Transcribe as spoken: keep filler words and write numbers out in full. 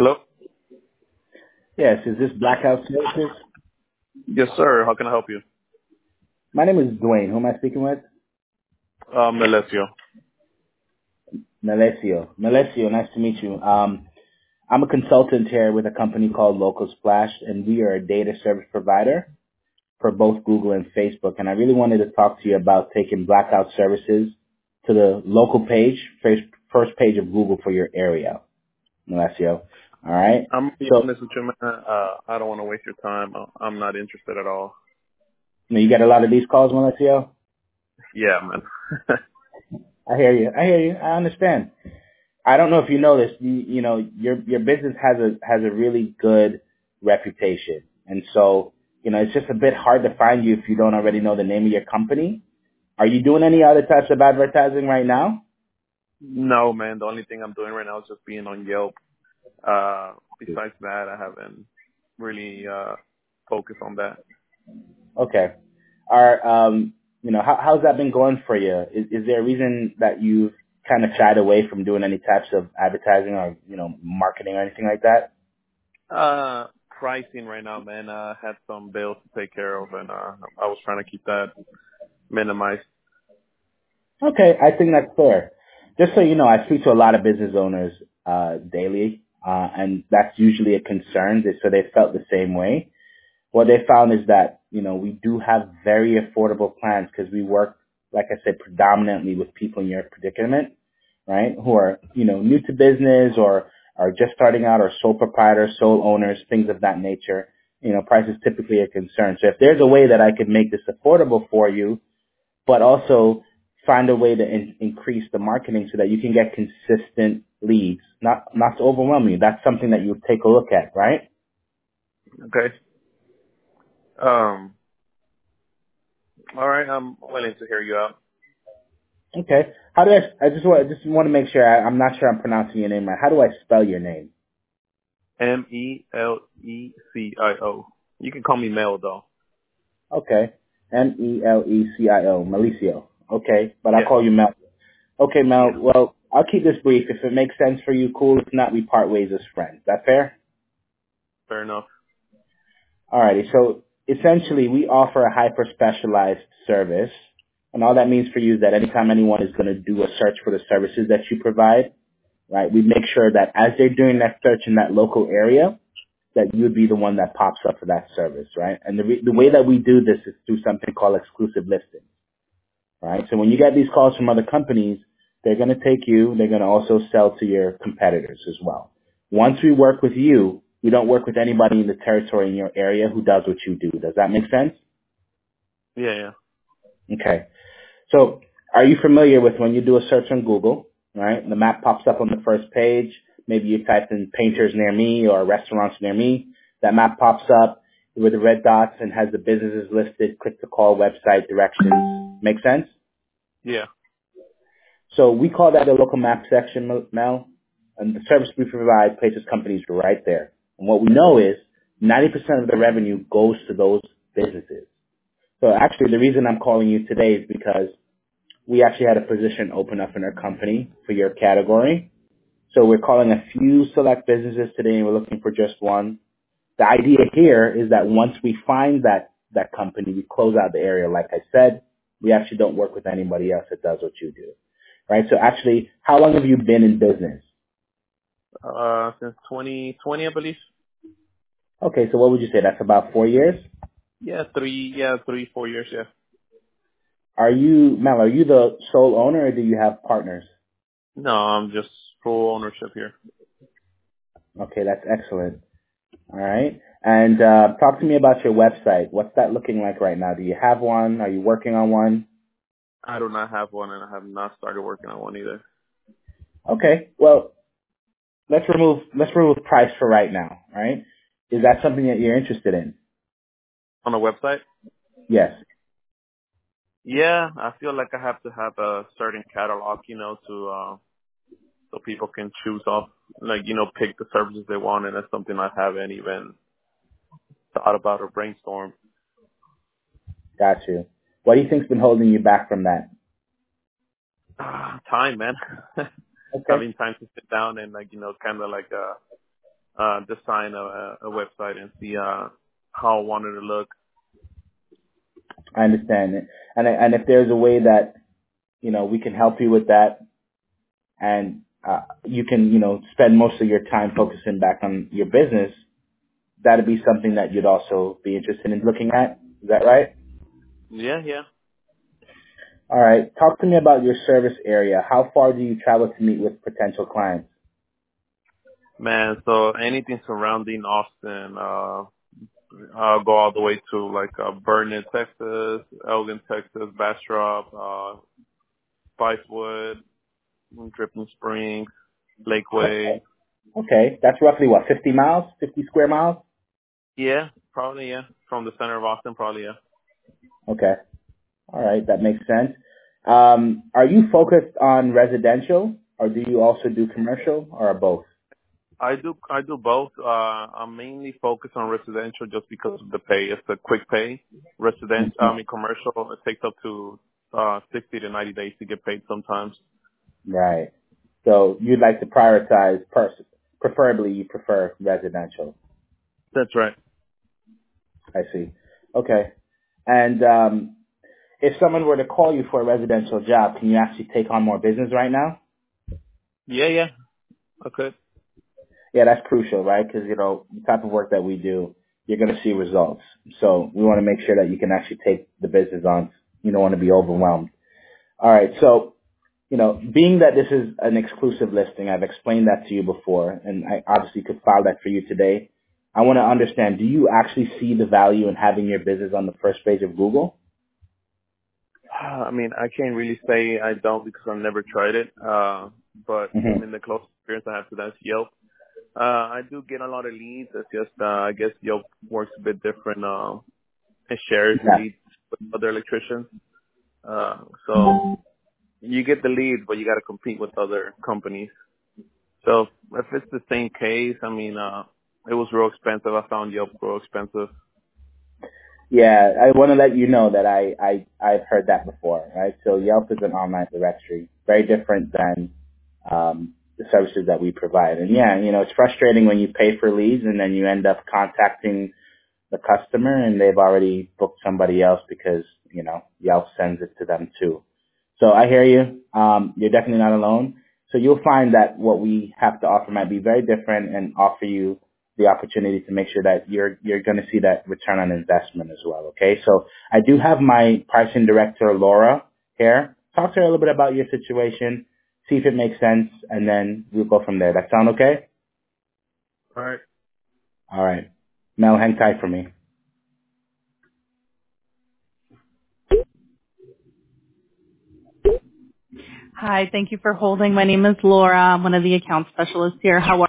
Hello? Yes, is this Blackout Services? Yes, sir. How can I help you? My name is Dwayne. Who am I speaking with? Um, Melesio. Melesio. Melesio, nice to meet you. Um, I'm a consultant here with a company called Local Splash, and we are a data service provider for both Google and Facebook. And I really wanted to talk to you about taking Blackout Services to the local page, first, first page of Google for your area, Melesio. All right? I'm gonna be So, honest with you, man. Uh, I don't want to waste your time. I- I'm not interested at all. you know, you get a lot of these calls, Melesio? Yeah, man. I hear you. I hear you. I understand. I don't know if you know this. You, you know, your your business has a has a really good reputation, and so you know it's just a bit hard to find you if you don't already know the name of your company. Are you doing any other types of advertising right now? No, man. The only thing I'm doing right now is just being on Yelp. Uh, besides that, I haven't really uh focused on that. Okay. Are um you know how how's that been going for you? Is is there a reason that you've kind of shied away from doing any types of advertising or you know marketing or anything like that? Uh, pricing right now, man. I had some bills to take care of, and uh, I was trying to keep that minimized. Okay, I think that's fair. Just so you know, I speak to a lot of business owners uh, daily, uh, and that's usually a concern. They- So they felt the same way. What they found is that you know we do have very affordable plans because we work, like I said, predominantly with people in your predicament, right? Who are you know new to business or are just starting out, or sole proprietors, sole owners, things of that nature. You know, price is typically a concern. So if there's a way that I could make this affordable for you, but also find a way to in, increase the marketing so that you can get consistent leads, not not to overwhelm you. That's something that you take a look at, right? Okay. Um. All right. I'm willing to hear you out. Okay. How do I? I just want just want to make sure I, I'm not sure I'm pronouncing your name right. How do I spell your name? M E L E C I O. You can call me Mel though. Okay. M E L E C I O, Malicio. Okay, but I'll Yeah. call you Mel. Okay, Mel. Yeah. Well, I'll keep this brief. If it makes sense for you, cool. If not, we part ways as friends. That fair? Fair enough. Alrighty, so essentially we offer a hyper specialized service, and all that means for you is that anytime anyone is going to do a search for the services that you provide, right, we make sure that as they're doing that search in that local area, that you would be the one that pops up for that service, right? And the, re- the way that we do this is through something called exclusive listing, right? So when you get these calls from other companies, they're going to take you, they're going to also sell to your competitors as well. Once we work with you, we don't work with anybody in the territory in your area who does what you do. Does that make sense? Yeah, yeah. Okay. So are you familiar with when you do a search on Google, right? The map pops up on the first page. Maybe you type in painters near me or restaurants near me. That map pops up with the red dots and has the businesses listed, click to call, website, directions. Make sense? Yeah. So we call that a local map section, Mel, and the service we provide places companies right there. And what we know is ninety percent of the revenue goes to those businesses. So actually the reason I'm calling you today is because we actually had a position open up in our company for your category. So we're calling a few select businesses today and we're looking for just one. The idea here is that once we find that, that company, we close out the area. Like I said, we actually don't work with anybody else that does what you do. Right? So actually, how long have you been in business? Uh, since twenty twenty, I believe. Okay, so what would you say? That's about four years? Yeah, three. Yeah, three, four years. Yeah. Are you, Mel, are you the sole owner or do you have partners? No, I'm just full ownership here. Okay, that's excellent. All right. And uh, talk to me about your website. What's that looking like right now? Do you have one? Are you working on one? I do not have one, and I have not started working on one either. Okay. Well, let's remove let's remove price for right now. All right. Is that something that you're interested in? On a website? Yes. Yeah, I feel like I have to have a certain catalog, you know, to uh, so people can choose off, like, you know, pick the services they want, and that's something I haven't even thought about or brainstormed. Got you. What do you think's been holding you back from that? Ah, time, man. Okay. Having time to sit down and, like, you know, kind of like uh uh, design a, a website and see uh, how I wanted to look. I understand it. And and if there's a way that, you know, we can help you with that, and uh, you can, you know, spend most of your time focusing back on your business, that'd be something that you'd also be interested in looking at. Is that right? Yeah, yeah. All right. Talk to me about your service area. How far do you travel to meet with potential clients? Man, so anything surrounding Austin, uh, I'll go all the way to like uh, Vernon, Texas, Elgin, Texas, Bastrop, uh, Spicewood, Dripping Springs, Lakeway. Okay. Okay. That's roughly what, fifty miles, fifty square miles? Yeah, probably, yeah. From the center of Austin, probably, yeah. Okay. All right. That makes sense. Um, are you focused on residential, or do you also do commercial, or both? I do, I do both. Uh, I'm mainly focused on residential just because of the pay. It's a quick pay. Residential, I Mhm. mean commercial, it takes up to, uh, sixty to ninety days to get paid sometimes. Right. So you'd like to prioritize, pers- preferably you prefer residential. That's right. I see. Okay. And um, if someone were to call you for a residential job, can you actually take on more business right now? Yeah, yeah. Okay. Yeah, that's crucial, right? Because, you know, the type of work that we do, you're going to see results. So we want to make sure that you can actually take the business on. You don't want to be overwhelmed. All right. So, you know, being that this is an exclusive listing, I've explained that to you before, and I obviously could file that for you today. I want to understand, do you actually see the value in having your business on the first page of Google? I mean, I can't really say I don't because I've never tried it. Uh, but I Mm-hmm. mean, the close experience I have to that's Yelp. Uh, I do get a lot of leads. It's just, uh, I guess Yelp works a bit different. Uh, it shares Yeah. leads with other electricians. Uh, so you get the lead, but you got to compete with other companies. So if it's the same case, I mean, uh, it was real expensive. I found Yelp real expensive. Yeah, I want to let you know that I, I, I've heard that before, right? So Yelp is an online directory, very different than um, the services that we provide. And yeah, you know, it's frustrating when you pay for leads and then you end up contacting the customer and they've already booked somebody else because, you know, Yelp sends it to them too. So I hear you. Um, you're definitely not alone. So you'll find that what we have to offer might be very different and offer you the opportunity to make sure that you're you're going to see that return on investment as well. Okay. So I do have my pricing director, Laura, here. Talk to her a little bit about your situation, see if it makes sense, and then we'll go from there. That sound okay? All right. All right. Mel, hang tight for me. Hi, thank you for holding. My name is Laura. I'm one of the account specialists here. How are